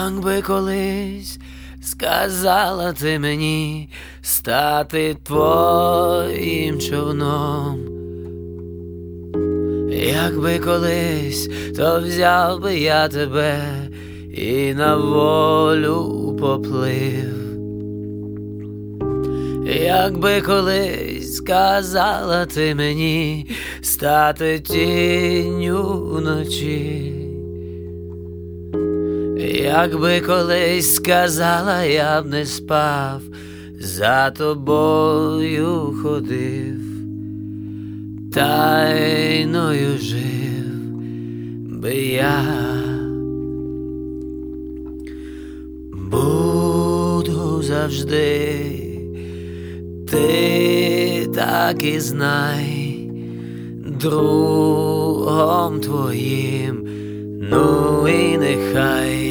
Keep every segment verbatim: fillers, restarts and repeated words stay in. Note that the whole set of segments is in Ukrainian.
Якби колись сказала ти мені стати твоїм човном, якби колись, то взяв би я тебе і на волю поплив. Якби колись сказала ти мені стати тінню вночі, якби колись сказала, я б не спав, за тобою ходив, тайною жив би я. Буду завжди, ти так і знай, другом твоїм, ну і нехай.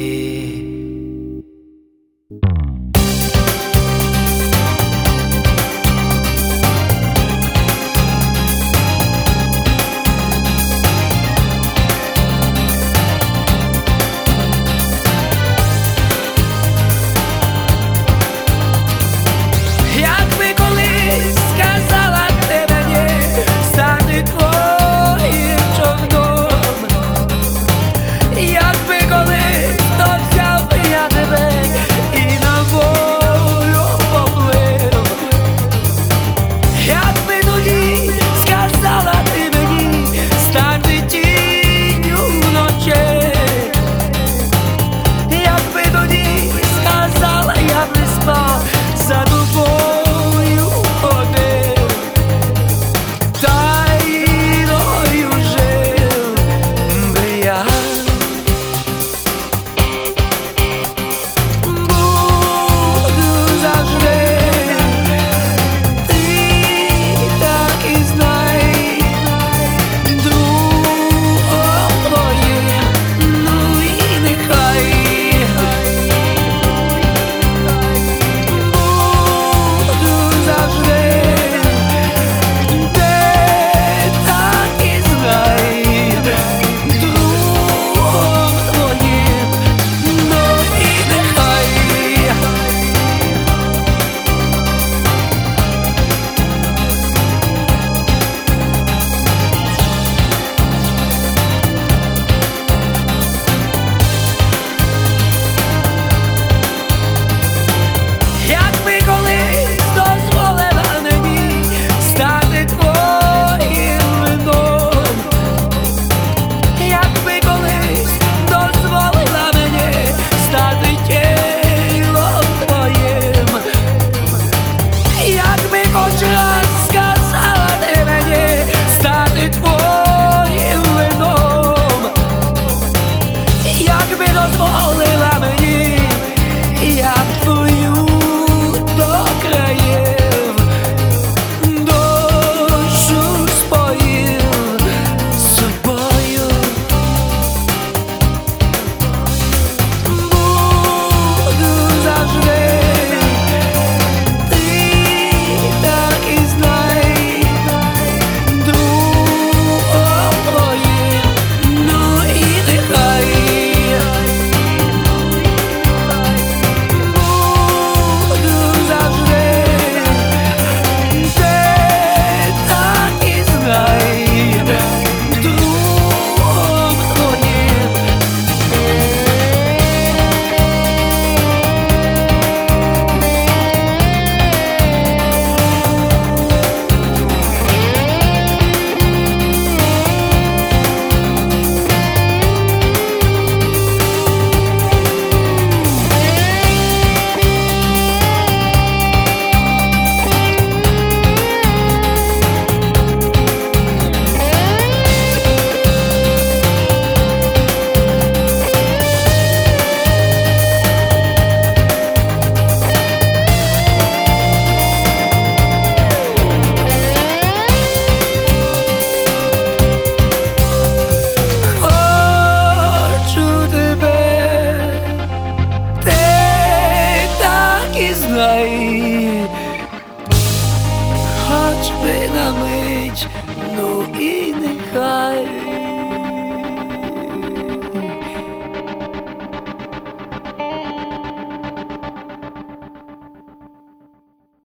хоч би на мить, ну і нехай.